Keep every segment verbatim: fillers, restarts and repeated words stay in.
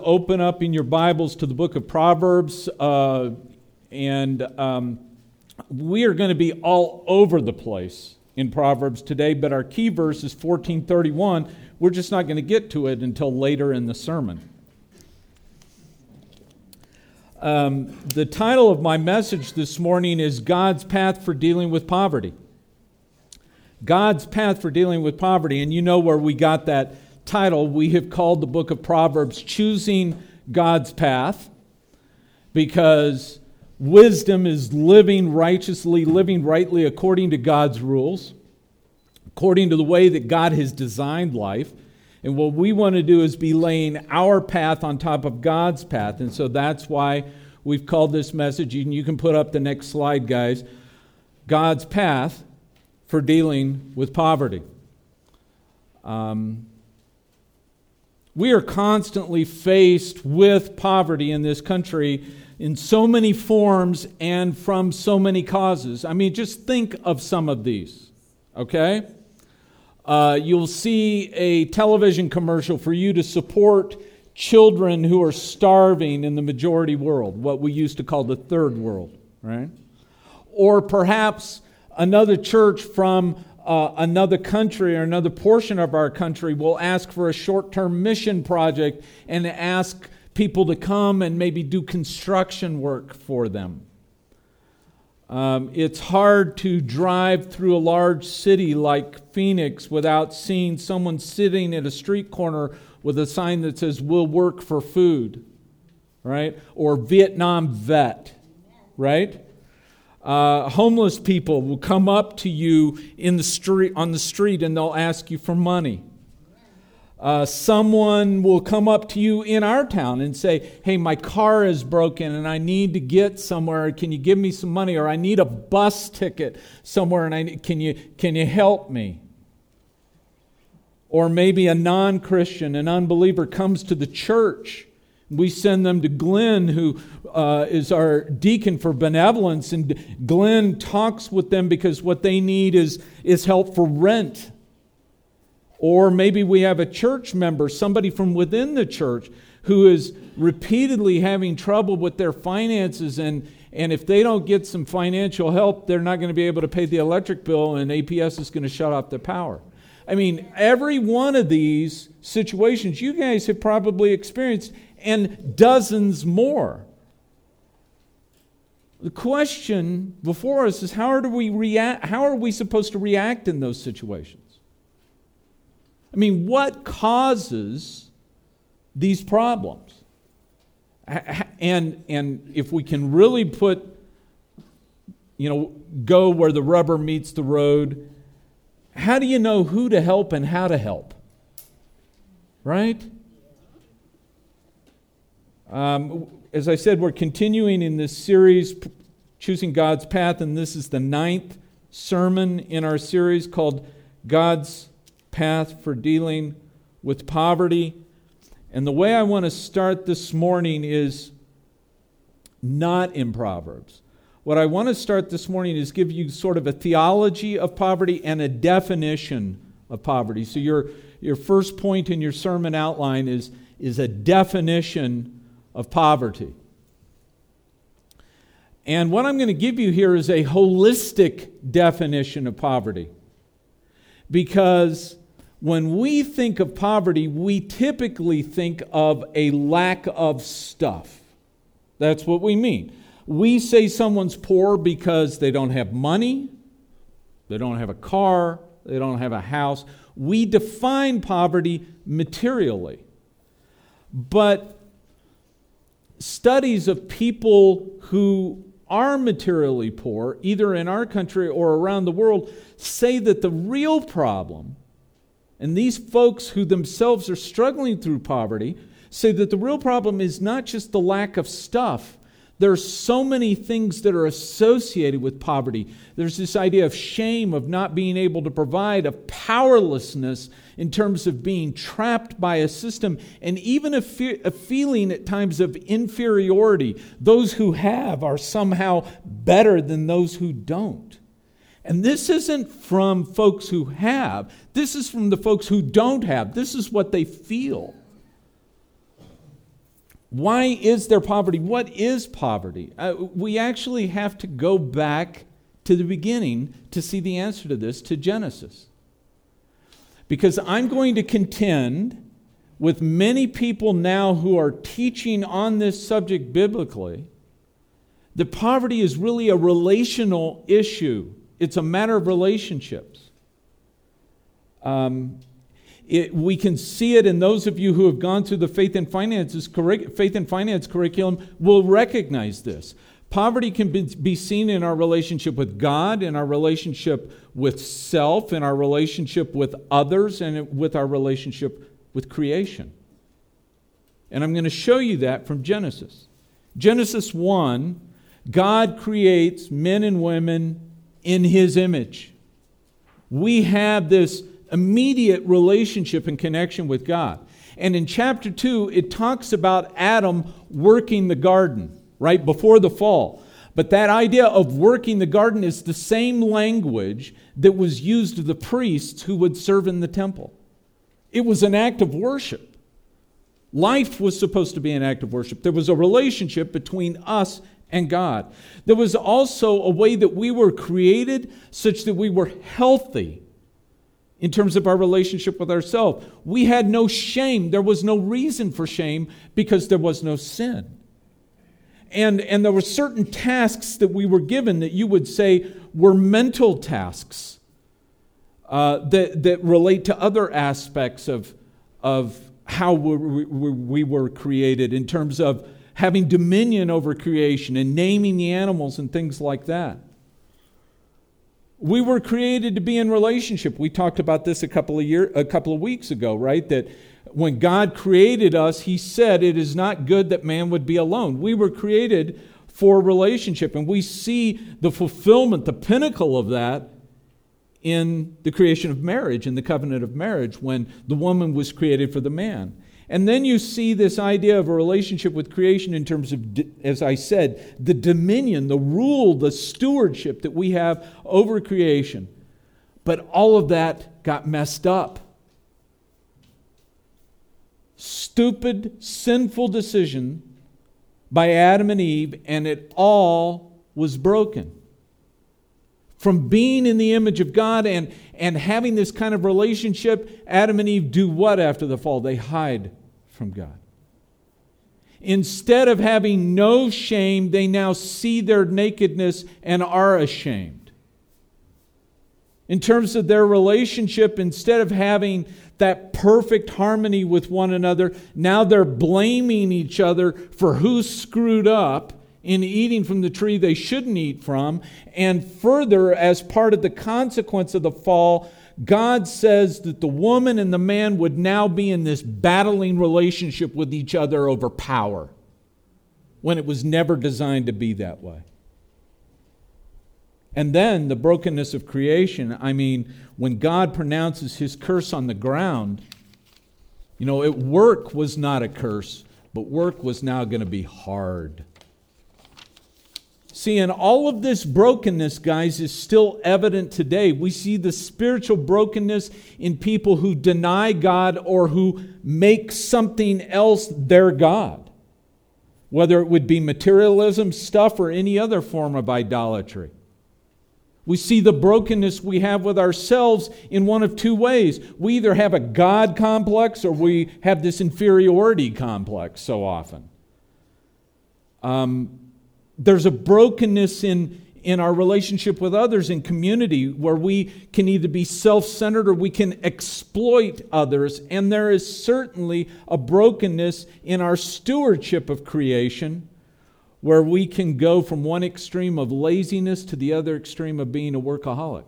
open up in your Bibles to the book of Proverbs, uh, and um, we are going to be all over the place in Proverbs today, but our key verse is fourteen thirty-one. We're just not going to get to it until later in the sermon. Um, the title of my message this morning is God's Path for Dealing with Poverty. God's Path for Dealing with Poverty, and you know where we got that title. We have called the book of Proverbs Choosing God's Path, because wisdom is living righteously, living rightly according to God's rules, according to the way that God has designed life. And what we want to do is be laying our path on top of God's path. And so that's why we've called this message, and you can put up the next slide, guys, God's Path for Dealing with Poverty. Um, We are constantly faced with poverty in this country in so many forms and from so many causes. I mean, just think of some of these, okay? Uh, you'll see a television commercial for you to support children who are starving in the majority world, what we used to call the third world, right? Or perhaps another church from Uh, another country or another portion of our country will ask for a short-term mission project and ask people to come and maybe do construction work for them. Um, it's hard to drive through a large city like Phoenix without seeing someone sitting at a street corner with a sign that says, "We'll work for food," right? Or Vietnam vet, right? Uh, homeless people will come up to you in the street, on the street, and they'll ask you for money. Uh, someone will come up to you in our town and say, "Hey, my car is broken and I need to get somewhere. Can you give me some money?" Or, "I need a bus ticket somewhere and I can you can you help me?" Or maybe a non-Christian, an unbeliever, comes to the church. We send them to Glenn, who uh, is our deacon for benevolence, and Glenn talks with them because what they need is, is help for rent. Or maybe we have a church member, somebody from within the church, who is repeatedly having trouble with their finances, and, and if they don't get some financial help, they're not going to be able to pay the electric bill, and A P S is going to shut off the power. I mean, every one of these situations you guys have probably experienced, and dozens more. The question before us is, how are we react? How are we supposed to react in those situations? I mean, what causes these problems? And and if we can really put, you know, go where the rubber meets the road, how do you know who to help and how to help? Right? Um, as I said, we're continuing in this series, Choosing God's Path, and this is the ninth sermon in our series called God's Path for Dealing with Poverty. And the way I want to start this morning is not in Proverbs. What I want to start this morning is give you sort of a theology of poverty and a definition of poverty. So your, your first point in your sermon outline is, is a definition of poverty. And what I'm going to give you here is a holistic definition of poverty. Because when we think of poverty, we typically think of a lack of stuff. That's what we mean. We say someone's poor because they don't have money, they don't have a car, they don't have a house. We define poverty materially. But studies of people who are materially poor, either in our country or around the world, say that the real problem, and these folks who themselves are struggling through poverty, say that the real problem is not just the lack of stuff. There are so many things that are associated with poverty. There's this idea of shame, of not being able to provide, of powerlessness in terms of being trapped by a system, and even a, fe- a feeling at times of inferiority. Those who have are somehow better than those who don't. And this isn't from folks who have. This is from the folks who don't have. This is what they feel. Why is there poverty? What is poverty? Uh, we actually have to go back to the beginning to see the answer to this, to Genesis. Because I'm going to contend with many people now who are teaching on this subject biblically that poverty is really a relational issue. It's a matter of relationships. Um, it, we can see it in those of you who have gone through the Faith and Finances Faith and Finance curriculum will recognize this. Poverty can be, be seen in our relationship with God, in our relationship with self, in our relationship with others, and with our relationship with creation. And I'm going to show you that from Genesis. Genesis one, God creates men and women in His image. We have this immediate relationship and connection with God. And in chapter two, it talks about Adam working the garden, right, before the fall. But that idea of working the garden is the same language that was used of the priests who would serve in the temple. It was an act of worship. Life was supposed to be an act of worship. There was a relationship between us and God. There was also a way that we were created such that we were healthy in terms of our relationship with ourselves. We had no shame. There was no reason for shame because there was no sin. And, and there were certain tasks that we were given that you would say were mental tasks uh, that, that relate to other aspects of, of how we, we, we were created in terms of having dominion over creation and naming the animals and things like that. We were created to be in relationship. We talked about this a couple of year, a couple of weeks ago, right? That when God created us, He said it is not good that man would be alone. We were created for relationship, and we see the fulfillment, the pinnacle of that in the creation of marriage, in the covenant of marriage, when the woman was created for the man. And then you see this idea of a relationship with creation in terms of, as I said, the dominion, the rule, the stewardship that we have over creation. But all of that got messed up. Stupid, sinful decision by Adam and Eve, and it all was broken. From being in the image of God and, and having this kind of relationship, Adam and Eve do what after the fall? They hide from God. Instead of having no shame, they now see their nakedness and are ashamed. In terms of their relationship, instead of having that perfect harmony with one another, now they're blaming each other for who screwed up in eating from the tree they shouldn't eat from. And further, as part of the consequence of the fall, God says that the woman and the man would now be in this battling relationship with each other over power, when it was never designed to be that way. And then the brokenness of creation. I mean, when God pronounces His curse on the ground, you know, it, work was not a curse, but work was now going to be hard. See, and all of this brokenness, guys, is still evident today. We see the spiritual brokenness in people who deny God or who make something else their God, whether it would be materialism, stuff, or any other form of idolatry. We see the brokenness we have with ourselves in one of two ways. We either have a God complex or we have this inferiority complex so often. Um, there's a brokenness in, in our relationship with others in community where we can either be self-centered or we can exploit others. And there is certainly a brokenness in our stewardship of creation, where we can go from one extreme of laziness to the other extreme of being a workaholic.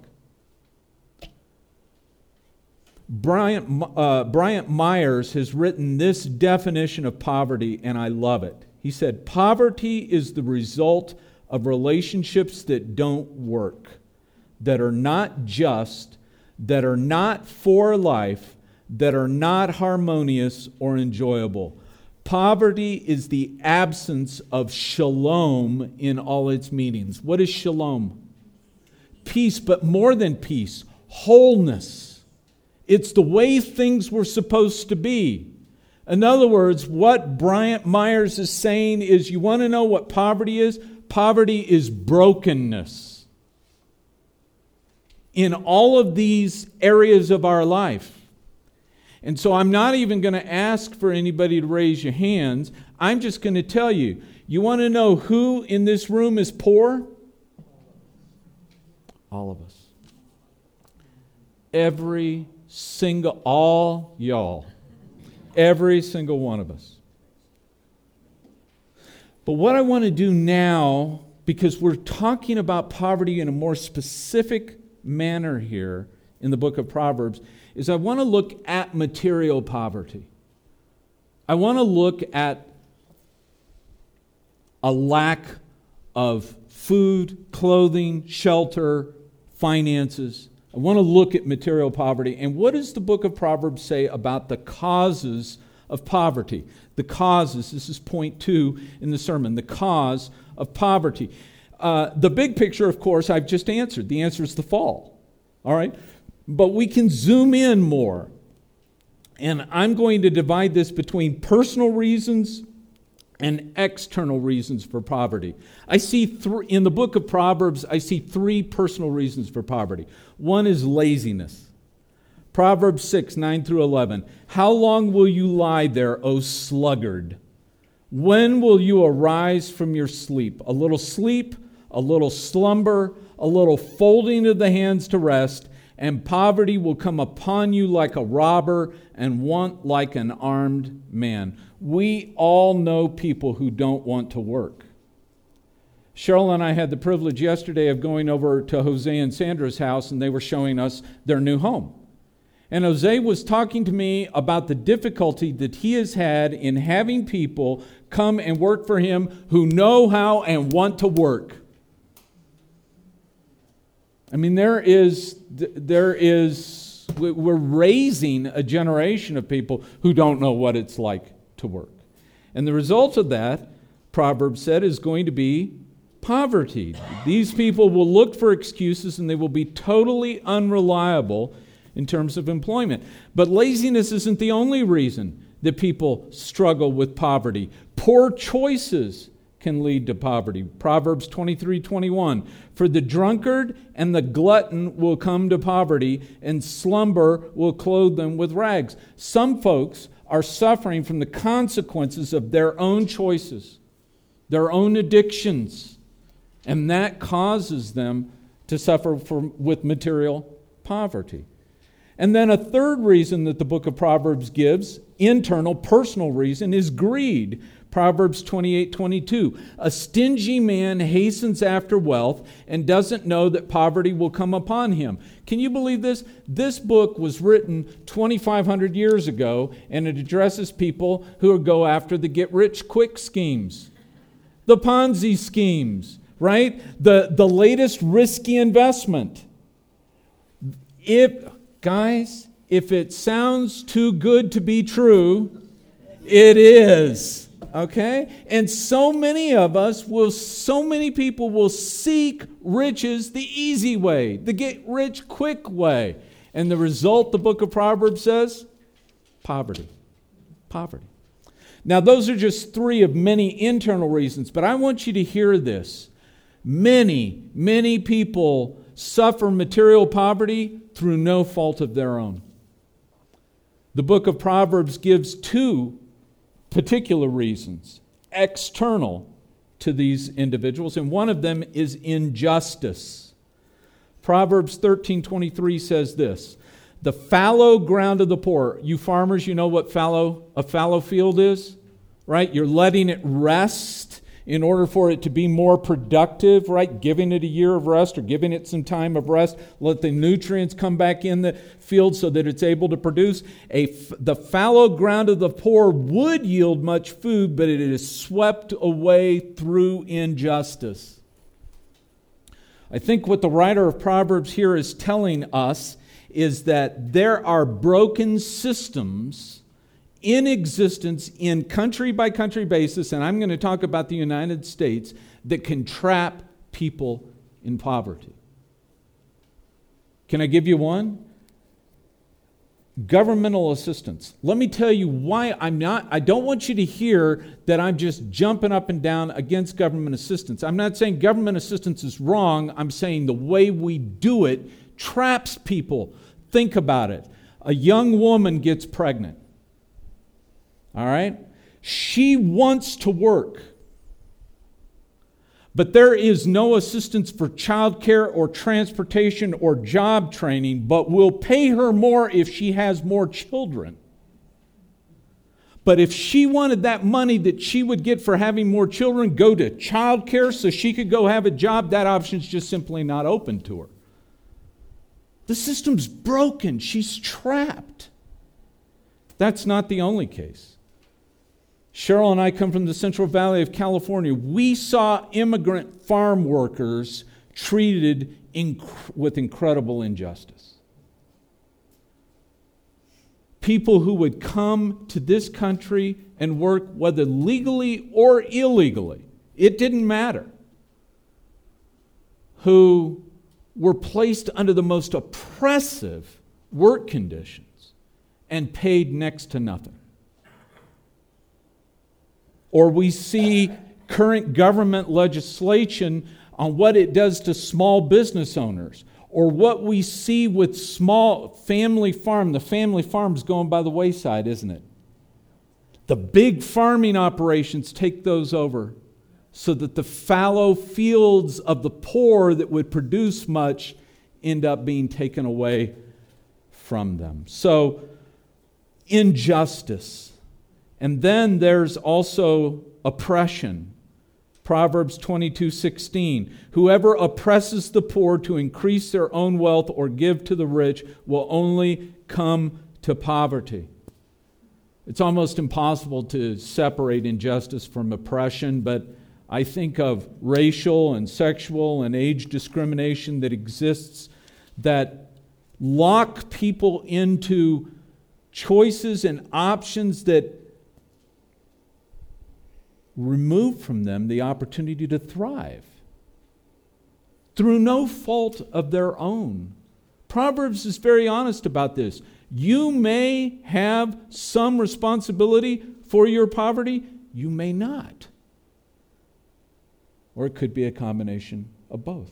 Bryant, uh, Bryant Myers has written this definition of poverty, and I love it. He said, poverty is the result of relationships that don't work, that are not just, that are not for life, that are not harmonious or enjoyable. Poverty is the absence of shalom in all its meanings. What is shalom? Peace, but more than peace, wholeness. It's the way things were supposed to be. In other words, what Bryant Myers is saying is, you want to know what poverty is? Poverty is brokenness in all of these areas of our life. And so I'm not even going to ask for anybody to raise your hands. I'm just going to tell you, you want to know who in this room is poor? All of us. Every single, all y'all. Every single one of us. But what I want to do now, because we're talking about poverty in a more specific manner here in the book of Proverbs, is I want to look at material poverty. I want to look at a lack of food, clothing, shelter, finances. I want to look at material poverty. And what does the book of Proverbs say about the causes of poverty? The causes, this is point two in the sermon, the cause of poverty. Uh, the big picture, of course, I've just answered. The answer is the fall. All right? But we can zoom in more. And I'm going to divide this between personal reasons and external reasons for poverty. I see three, in the book of Proverbs, I see three personal reasons for poverty. One is laziness. Proverbs six, nine through eleven. How long will you lie there, O sluggard? When will you arise from your sleep? A little sleep, a little slumber, a little folding of the hands to rest, and poverty will come upon you like a robber and want like an armed man. We all know people who don't want to work. Cheryl and I had the privilege yesterday of going over to Jose and Sandra's house, and they were showing us their new home. And Jose was talking to me about the difficulty that he has had in having people come and work for him who know how and want to work. I mean, there is, there is, we're raising a generation of people who don't know what it's like to work. And the result of that, Proverbs said, is going to be poverty. These people will look for excuses and they will be totally unreliable in terms of employment. But laziness isn't the only reason that people struggle with poverty. Poor choices can lead to poverty. Proverbs twenty-three twenty-one. For the drunkard and the glutton will come to poverty, and slumber will clothe them with rags. Some folks are suffering from the consequences of their own choices, their own addictions, and that causes them to suffer from, with material poverty. And then a third reason that the book of Proverbs gives, internal, personal reason, is greed. Proverbs twenty-eight twenty-two. A stingy man hastens after wealth and doesn't know that poverty will come upon him. Can you believe this? This book was written twenty-five hundred years ago, and it addresses people who go after the get-rich-quick schemes, the Ponzi schemes, right? The, the latest risky investment. If... Guys, if it sounds too good to be true, it is, okay? And so many of us will, so many people will seek riches the easy way, the get rich quick way. And the result, the book of Proverbs says, poverty. Poverty. Now, those are just three of many internal reasons, but I want you to hear this. Many, many people suffer material poverty through no fault of their own. The book of Proverbs gives two particular reasons external to these individuals, and one of them is injustice. Proverbs thirteen twenty-three says this, the fallow ground of the poor. You farmers, you know what fallow a fallow field is, right? You're letting it rest in order for it to be more productive, right? Giving it a year of rest or giving it some time of rest. Let the nutrients come back in the field so that it's able to produce. A, the fallow ground of the poor would yield much food, but it is swept away through injustice. I think what the writer of Proverbs here is telling us is that there are broken systems in existence in country by country basis, and I'm going to talk about the United States, that can trap people in poverty. Can I give you one? governmental assistance. Let me tell you why I'm not, I don't want you to hear that I'm just jumping up and down against government assistance. I'm not saying government assistance is wrong. I'm saying the way we do it traps people. Think about it. A young woman gets pregnant. All right? She wants to work. But there is no assistance for childcare or transportation or job training, but we'll pay her more if she has more children. But if she wanted that money that she would get for having more children go to childcare so she could go have a job, that option's just simply not open to her. The system's broken. She's trapped. That's not the only case. Cheryl and I come from the Central Valley of California. We saw immigrant farm workers treated inc- with incredible injustice. People who would come to this country and work, whether legally or illegally, it didn't matter, who were placed under the most oppressive work conditions and paid next to nothing. Or we see current government legislation on what it does to small business owners. Or what we see with small family farm. The family farm's going by the wayside, isn't it? The big farming operations take those over so that the fallow fields of the poor that would produce much end up being taken away from them. So, injustice. And then there's also oppression. Proverbs twenty-two sixteen. Whoever oppresses the poor to increase their own wealth or give to the rich will only come to poverty. It's almost impossible to separate injustice from oppression, but I think of racial and sexual and age discrimination that exists that lock people into choices and options that remove from them the opportunity to thrive through no fault of their own. Proverbs is very honest about this. You may have some responsibility for your poverty, you may not. Or it could be a combination of both.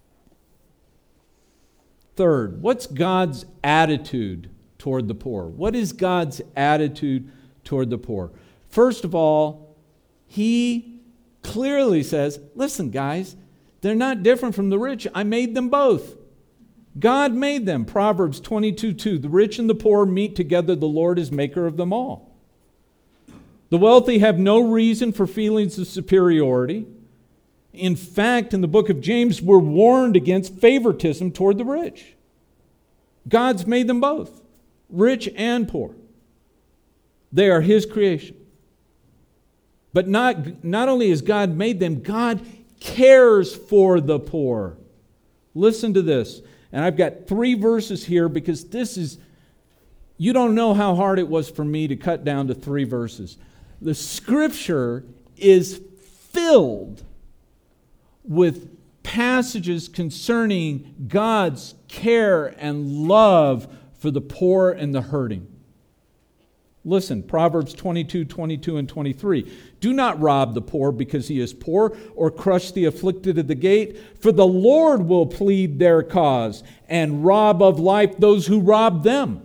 Third, what's God's attitude toward the poor? What is God's attitude toward the poor? First of all, He clearly says, listen, guys, they're not different from the rich. I made them both. God made them. Proverbs twenty-two two. The rich and the poor meet together. The Lord is maker of them all. The wealthy have no reason for feelings of superiority. In fact, in the book of James, we're warned against favoritism toward the rich. God's made them both, rich and poor. They are His creation. But not, not only has God made them, God cares for the poor. Listen to this. And I've got three verses here because this is, you don't know how hard it was for me to cut down to three verses. The Scripture is filled with passages concerning God's care and love for the poor and the hurting. Listen, Proverbs twenty-two, twenty-two, and twenty-three. Do not rob the poor because he is poor, or crush the afflicted at the gate, for the Lord will plead their cause and rob of life those who rob them.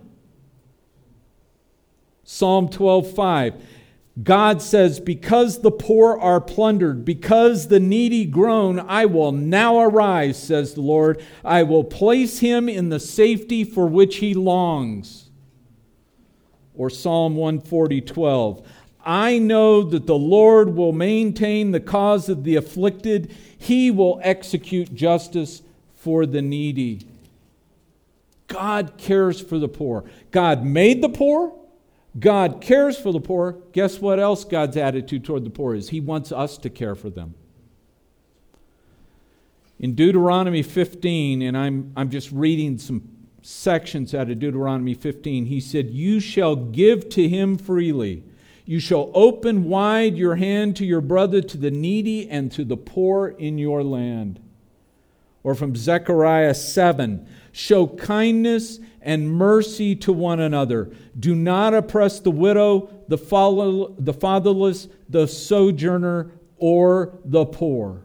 Psalm twelve five. God says, because the poor are plundered, because the needy groan, I will now arise, says the Lord. I will place him in the safety for which he longs. Or Psalm one forty, twelve. I know that the Lord will maintain the cause of the afflicted. He will execute justice for the needy. God cares for the poor. God made the poor. God cares for the poor. Guess what else God's attitude toward the poor is? He wants us to care for them. In Deuteronomy fifteen, and I'm, I'm just reading some sections out of Deuteronomy fifteen, he said, you shall give to him freely. You shall open wide your hand to your brother, to the needy, and to the poor in your land. Or from Zechariah seven, Show kindness and mercy to one another. Do not oppress the widow, the fatherless, the sojourner, or the poor.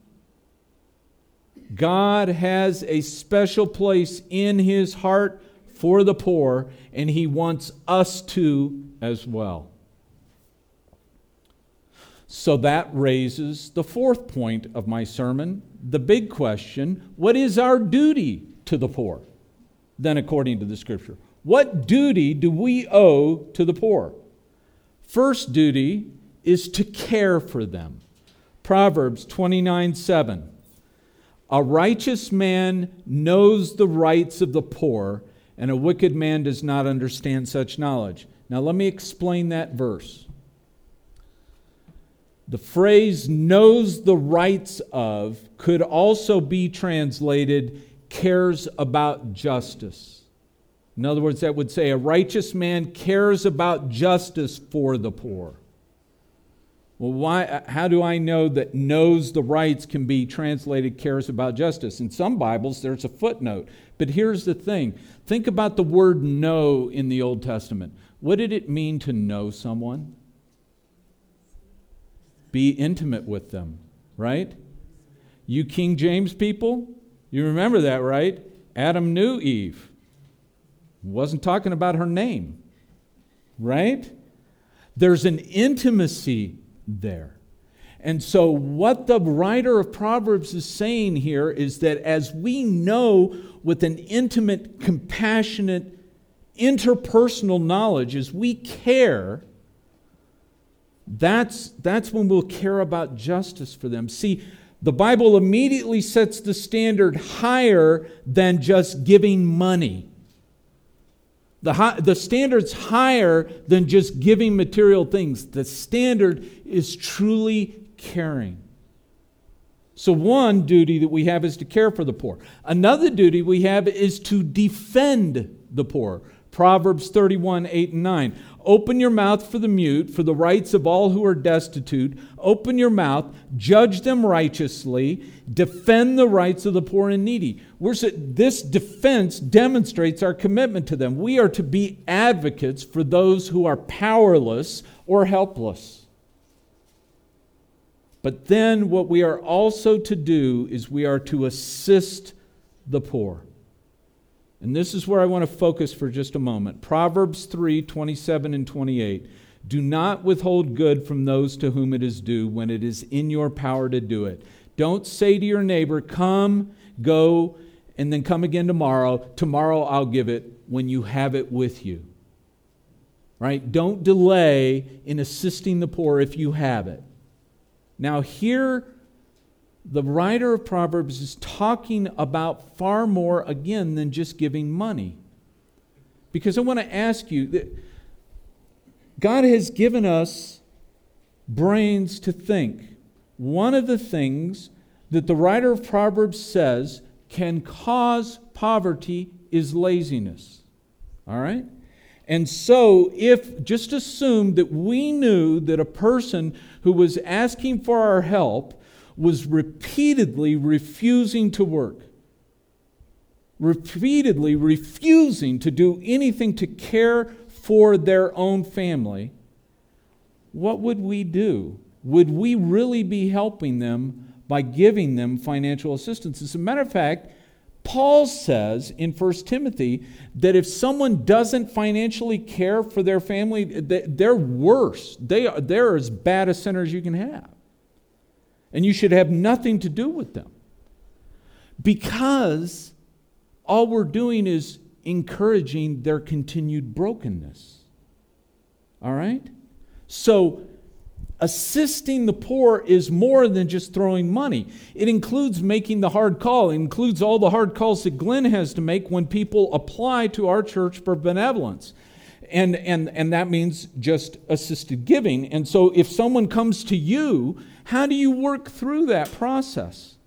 God has a special place in His heart for the poor, and He wants us to as well. So that raises the fourth point of my sermon, the big question: what is our duty to the poor? Then, according to the Scripture, what duty do we owe to the poor? First duty is to care for them. Proverbs twenty-nine seven. A righteous man knows the rights of the poor, and a wicked man does not understand such knowledge. Now let me explain that verse. The phrase knows the rights of could also be translated cares about justice. In other words, that would say a righteous man cares about justice for the poor. Well, why? How do I know that knows the rights can be translated cares about justice? In some Bibles, there's a footnote. But here's the thing. Think about the word know in the Old Testament. What did it mean to know someone? Be intimate with them, right? You King James people, you remember that, right? Adam knew Eve. Wasn't talking about her name, right? There's an intimacy there. And so what the writer of Proverbs is saying here is that as we know with an intimate, compassionate, interpersonal knowledge, as we care, that's, that's when we'll care about justice for them. See, the Bible immediately sets the standard higher than just giving money. The, high, the standard's higher than just giving material things. The standard is truly caring. So one duty that we have is to care for the poor. Another duty we have is to defend the poor. Proverbs thirty-one, eight and nine. Open your mouth for the mute, for the rights of all who are destitute. Open your mouth, judge them righteously, defend the rights of the poor and needy. We're, this defense demonstrates our commitment to them. We are to be advocates for those who are powerless or helpless. But then what we are also to do is we are to assist the poor. And this is where I want to focus for just a moment. Proverbs three, twenty-seven and twenty-eight. Do not withhold good from those to whom it is due when it is in your power to do it. Don't say to your neighbor, come, go, and then come again tomorrow. Tomorrow I'll give it when you have it with you. Right? Don't delay in assisting the poor if you have it. Now here, the writer of Proverbs is talking about far more, again, than just giving money. Because I want to ask you, that God has given us brains to think. One of the things that the writer of Proverbs says can cause poverty is laziness. All right? And so if, just assume that we knew that a person who was asking for our help was repeatedly refusing to work, repeatedly refusing to do anything to care for their own family, what would we do? Would we really be helping them by giving them financial assistance? As a matter of fact, Paul says in First Timothy that if someone doesn't financially care for their family, they're worse. They are, they're as bad a sinner as you can have. And you should have nothing to do with them. Because all we're doing is encouraging their continued brokenness. All right? So, assisting the poor is more than just throwing money. It includes making the hard call. It includes all the hard calls that Glenn has to make when people apply to our church for benevolence. And, and, and that means just assisted giving. And so if someone comes to you, how do you work through that process?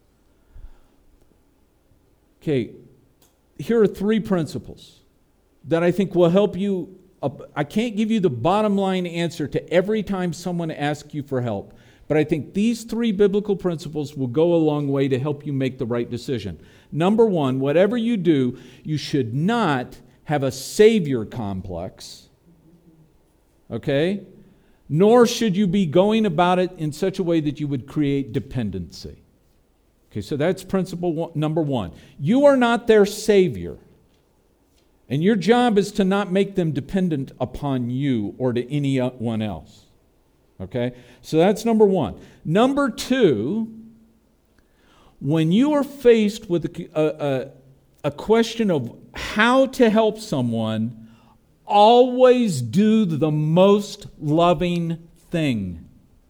Okay, here are three principles that I think will help you. I can't give you the bottom line answer to every time someone asks you for help, But I think these three biblical principles will go a long way to help you make the right decision. Number one, whatever you do, you should not have a savior complex, okay? Nor should you be going about it in such a way that you would create dependency. Okay, so that's principle one, number one. You are not their savior. And your job is to not make them dependent upon you or to anyone else. Okay? So that's number one. Number two, when you are faced with a, a, a question of how to help someone, always do the most loving thing.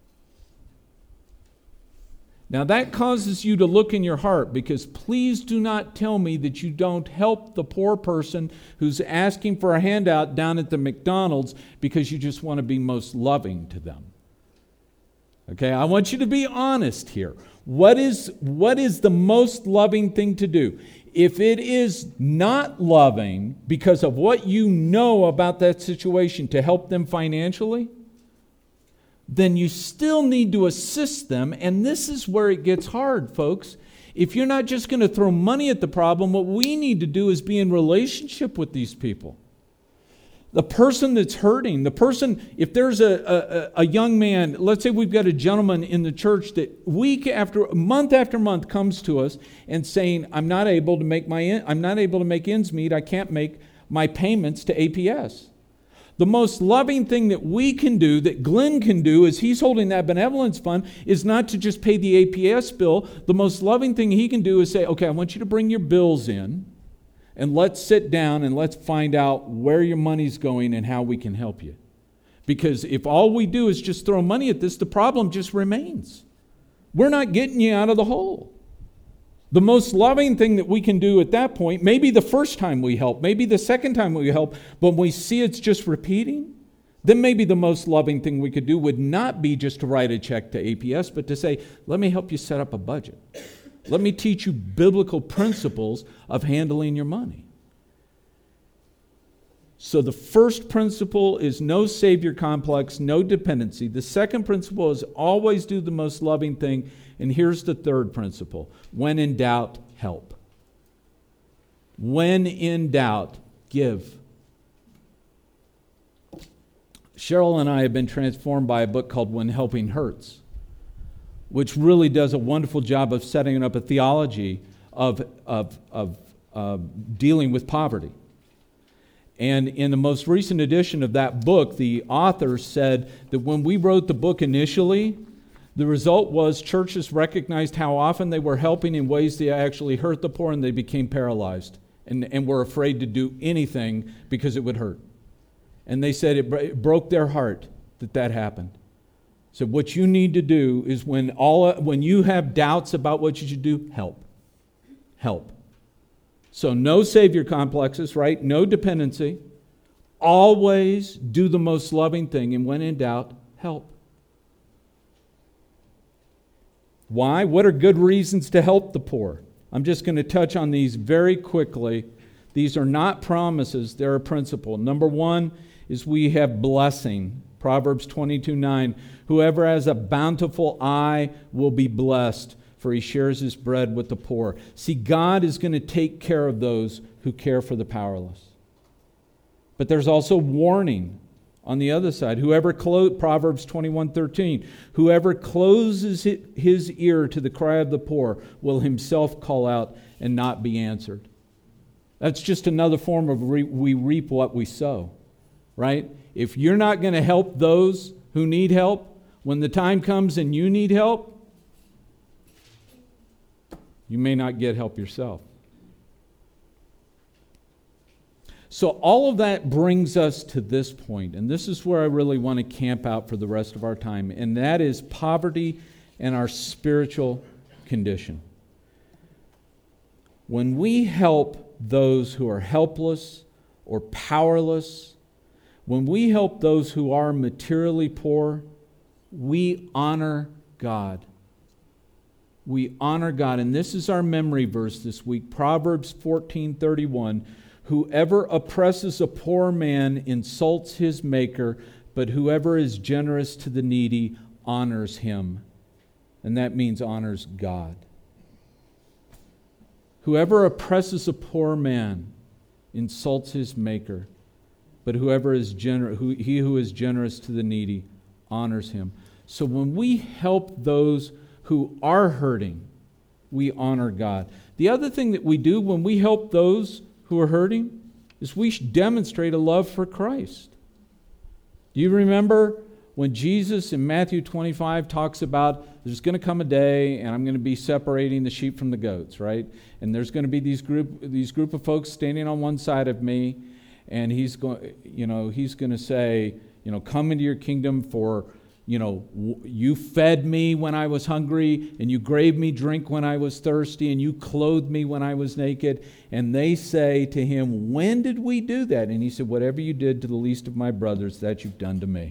Now that causes you to look in your heart, because please do not tell me that you don't help the poor person who's asking for a handout down at the McDonald's because you just want to be most loving to them. Okay, I want you to be honest here. What is, what is the most loving thing to do? If it is not loving because of what you know about that situation to help them financially, then you still need to assist them. And this is where it gets hard, folks. If you're not just going to throw money at the problem, what we need to do is be in relationship with these people. The person that's hurting, the person, if there's a, a, a young man, let's say we've got a gentleman in the church that week after, month after month comes to us and saying, I'm not able to make my, I'm not able to make ends meet. I can't make my payments to A P S. The most loving thing that we can do, that Glenn can do, as he's holding that benevolence fund, is not to just pay the A P S bill. The most loving thing he can do is say, okay, I want you to bring your bills in, and let's sit down and let's find out where your money's going and how we can help you. Because if all we do is just throw money at this, the problem just remains. We're not getting you out of the hole. The most loving thing that we can do at that point, maybe the first time we help, maybe the second time we help, but when we see it's just repeating, then maybe the most loving thing we could do would not be just to write a check to A P S, but to say, let me help you set up a budget. Let me teach you biblical principles of handling your money. So the first principle is no savior complex, no dependency. The second principle is always do the most loving thing. And here's the third principle. When in doubt, help. When in doubt, give. Cheryl and I have been transformed by a book called When Helping Hurts, which really does a wonderful job of setting up a theology of, of, of uh, dealing with poverty. And in the most recent edition of that book, the author said that when we wrote the book initially, the result was churches recognized how often they were helping in ways that actually hurt the poor, and they became paralyzed and, and were afraid to do anything because it would hurt. And they said it, it broke their heart that that happened. So what you need to do is when all when you have doubts about what you should do, help. Help. So no savior complexes, right? No dependency. Always do the most loving thing, and when in doubt, help. Why? What are good reasons to help the poor? I'm just going to touch on these very quickly. These are not promises, they're a principle. Number one is we have blessing. Proverbs twenty-two nine, whoever has a bountiful eye will be blessed, for he shares his bread with the poor. See, God is going to take care of those who care for the powerless. But there's also warning on the other side. Whoever clo- Proverbs twenty-one thirteen, whoever closes his ear to the cry of the poor will himself call out and not be answered. That's just another form of re- we reap what we sow, right? If you're not going to help those who need help, when the time comes and you need help, you may not get help yourself. So all of that brings us to this point, and this is where I really want to camp out for the rest of our time, and that is poverty and our spiritual condition. When we help those who are helpless or powerless, when we help those who are materially poor, we honor God. We honor God. And this is our memory verse this week, Proverbs fourteen thirty-one. Whoever oppresses a poor man insults his maker, but whoever is generous to the needy honors him, and that means honors God. Whoever oppresses a poor man insults his maker, but whoever is gener- who, he who is generous to the needy honors him. So when we help those who are hurting, we honor God. The other thing that we do when we help those who are hurting is we demonstrate a love for Christ. Do you remember when Jesus in Matthew twenty-five talks about there's going to come a day and I'm going to be separating the sheep from the goats, right? And there's going to be these group these group of folks standing on one side of me, and he's going, you know, he's going to say, you know, come into your kingdom, for you know, you fed me when I was hungry, and you gave me drink when I was thirsty, and you clothed me when I was naked. And they say to him, when did we do that? And he said, whatever you did to the least of my brothers, that you've done to me.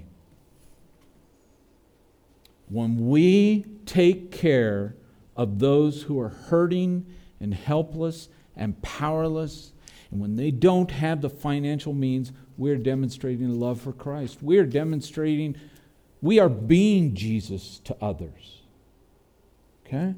When we take care of those who are hurting and helpless and powerless, and when they don't have the financial means, we're demonstrating love for Christ. We're demonstrating We are being Jesus to others. Okay?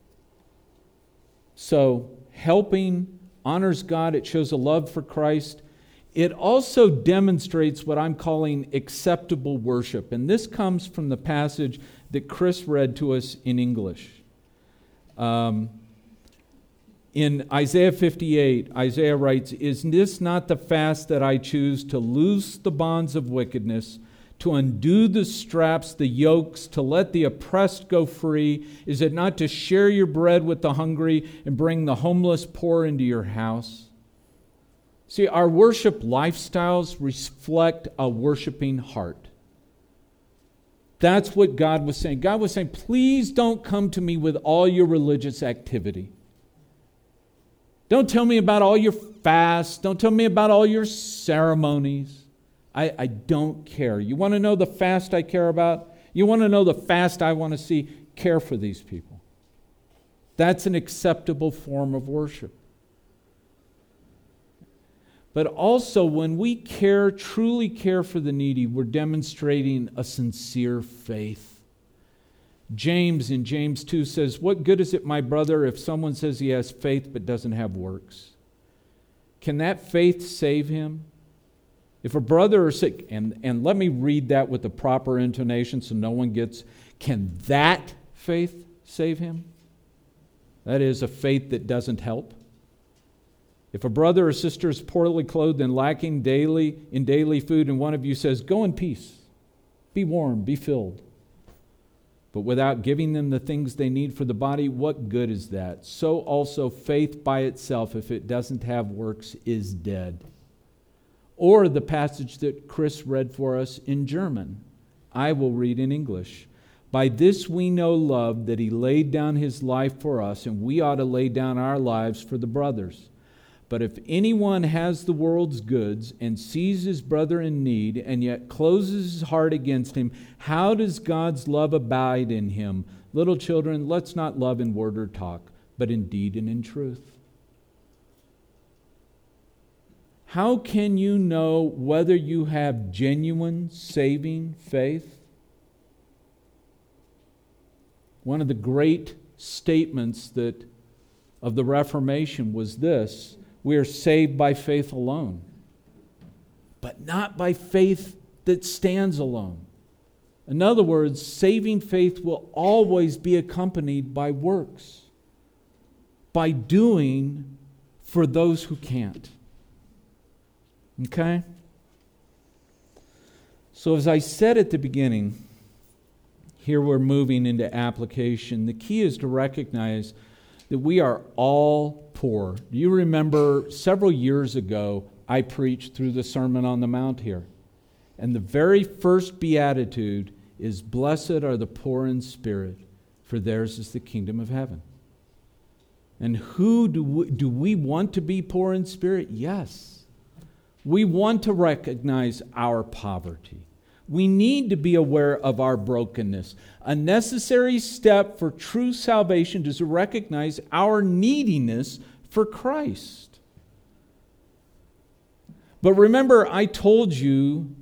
So, helping honors God. It shows a love for Christ. It also demonstrates what I'm calling acceptable worship. And this comes from the passage that Chris read to us in English. Um, in Isaiah fifty-eight, Isaiah writes, "Is this not the fast that I choose, to loose the bonds of wickedness, to undo the straps, the yokes, to let the oppressed go free? Is it not to share your bread with the hungry and bring the homeless poor into your house?" See, our worship lifestyles reflect a worshiping heart. That's what God was saying. God was saying, please don't come to me with all your religious activity. Don't tell me about all your fasts. Don't tell me about all your ceremonies. I, I don't care. You want to know the fast I care about? You want to know the fast I want to see? Care for these people. That's an acceptable form of worship. But also, when we care, truly care for the needy, we're demonstrating a sincere faith. James in James two says, "What good is it, my brother, if someone says he has faith but doesn't have works? Can that faith save him? If a brother is sick," and, and let me read that with the proper intonation so no one gets, "can that faith save him?" That is, a faith that doesn't help. If a brother or sister is poorly clothed and lacking daily in daily food, and one of you says, "Go in peace, be warm, be filled," but without giving them the things they need for the body, what good is that? So also faith by itself, if it doesn't have works, is dead. Or the passage that Chris read for us in German. I will read in English. "By this we know love, that he laid down his life for us, and we ought to lay down our lives for the brothers. But if anyone has the world's goods and sees his brother in need and yet closes his heart against him, how does God's love abide in him? Little children, let's not love in word or talk, but in deed and in truth." How can you know whether you have genuine saving faith? One of the great statements that of the Reformation was this: we are saved by faith alone, but not by faith that stands alone. In other words, saving faith will always be accompanied by works, by doing for those who can't. Okay? So as I said at the beginning, here we're moving into application. The key is to recognize that we are all poor. Do you remember several years ago, I preached through the Sermon on the Mount here? And the very first beatitude is, "Blessed are the poor in spirit, for theirs is the kingdom of heaven." And who do we, do we want to be poor in spirit? Yes. We want to recognize our poverty. We need to be aware of our brokenness. A necessary step for true salvation is to recognize our neediness for Christ. But remember, I told you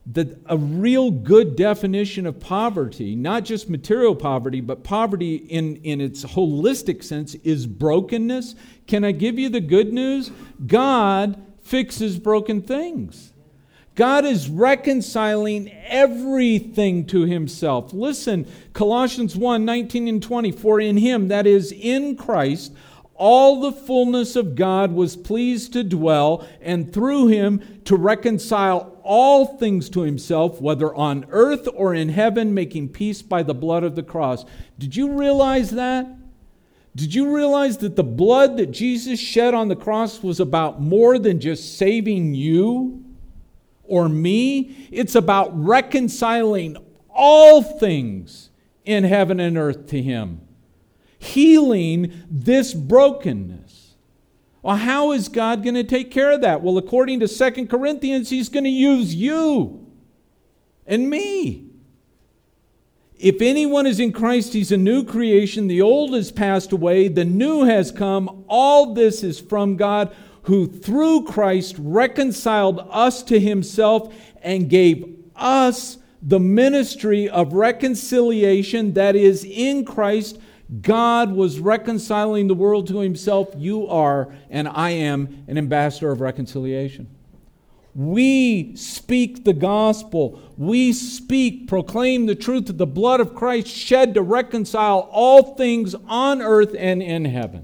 that a real good definition of poverty, not just material poverty, but poverty in, in its holistic sense, is brokenness. Can I give you the good news? God fixes broken things. God is reconciling everything to himself. Listen, Colossians one, nineteen and twenty, for in him, that is in Christ, all the fullness of God was pleased to dwell, and through him to reconcile all things to himself, whether on earth or in heaven, making peace by the blood of the cross. Did you realize that? Did you realize that the blood that Jesus shed on the cross was about more than just saving you or me? It's about reconciling all things in heaven and earth to him. Healing this brokenness. Well, how is God going to take care of that? Well, according to Second Corinthians, he's going to use you and me. If anyone is in Christ, he's a new creation. The old has passed away. The new has come. All this is from God, who through Christ reconciled us to himself and gave us the ministry of reconciliation. That is, in Christ, God was reconciling the world to himself. You are, and I am, an ambassador of reconciliation. We speak the gospel. We speak, proclaim the truth of the blood of Christ shed to reconcile all things on earth and in heaven.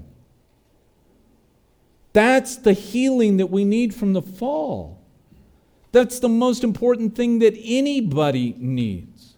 That's the healing that we need from the fall. That's the most important thing that anybody needs.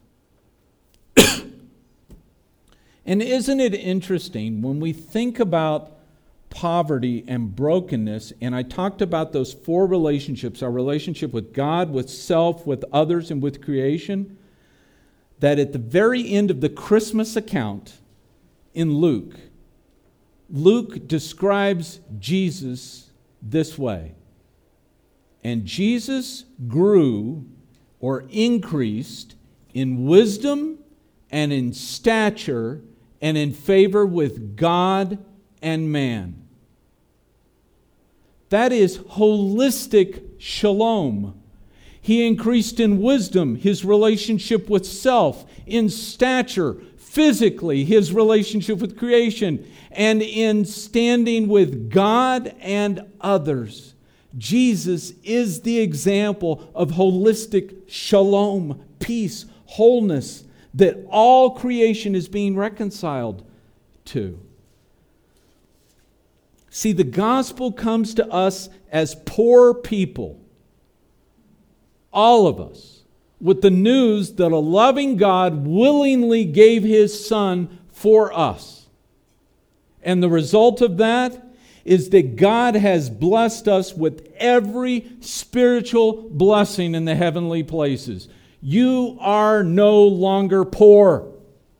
And isn't it interesting when we think about poverty and brokenness, and I talked about those four relationships, our relationship with God, with self, with others, and with creation, that at the very end of the Christmas account in Luke, Luke describes Jesus this way. And Jesus grew or increased in wisdom and in stature and in favor with God and man. That is holistic shalom. He increased in wisdom, his relationship with self, in stature, physically, his relationship with creation, and in standing with God and others. Jesus is the example of holistic shalom, peace, wholeness, that all creation is being reconciled to. See, the gospel comes to us as poor people, all of us, with the news that a loving God willingly gave his Son for us. And the result of that is that God has blessed us with every spiritual blessing in the heavenly places. You are no longer poor.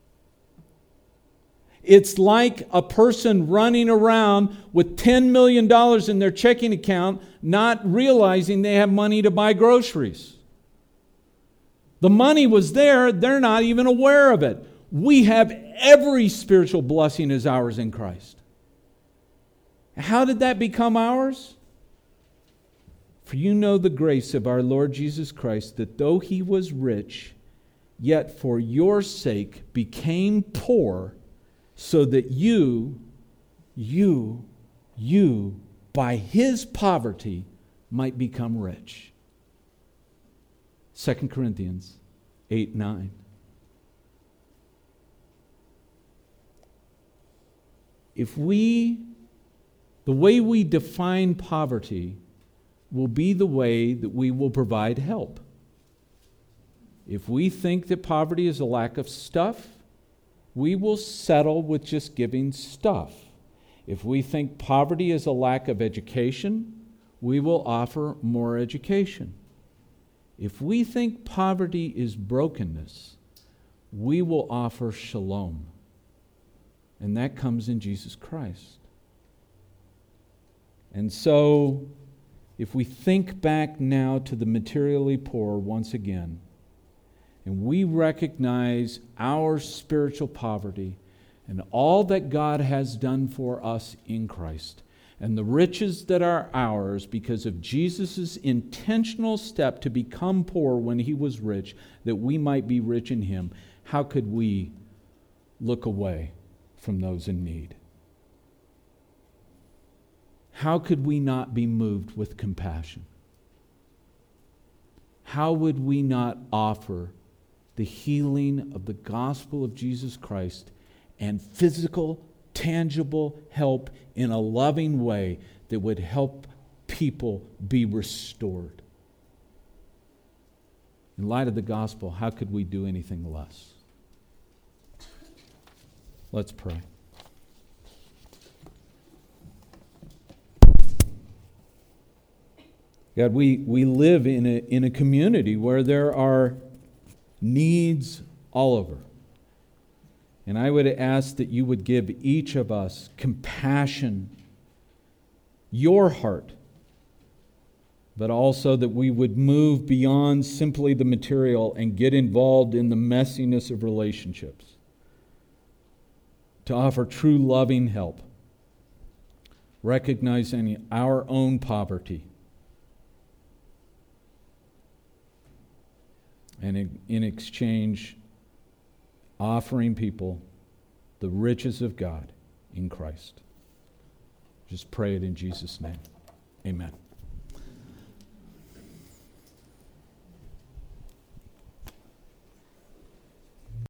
It's like a person running around with ten million dollars in their checking account, not realizing they have money to buy groceries. The money was there, they're not even aware of it. We have every spiritual blessing is ours in Christ. How did that become ours? For you know the grace of our Lord Jesus Christ, that though he was rich, yet for your sake became poor, so that you, you, you, by his poverty, might become rich. Second Corinthians eight nine. If we, the way we define poverty will be the way that we will provide help. If we think that poverty is a lack of stuff, we will settle with just giving stuff. If we think poverty is a lack of education, we will offer more education. If we think poverty is brokenness, we will offer shalom. And that comes in Jesus Christ. And so, if we think back now to the materially poor once again, and we recognize our spiritual poverty and all that God has done for us in Christ, and the riches that are ours because of Jesus' intentional step to become poor when he was rich, that we might be rich in him, how could we look away from those in need? How could we not be moved with compassion? How would we not offer the healing of the gospel of Jesus Christ and physical, tangible help in a loving way that would help people be restored? In light of the gospel, how could we do anything less? Let's pray. God, we, we live in a, in a community where there are needs all over. And I would ask that you would give each of us compassion, your heart, but also that we would move beyond simply the material and get involved in the messiness of relationships to offer true loving help, recognizing our own poverty, and in, in exchange, offering people the riches of God in Christ. Just pray it in Jesus' name. Amen.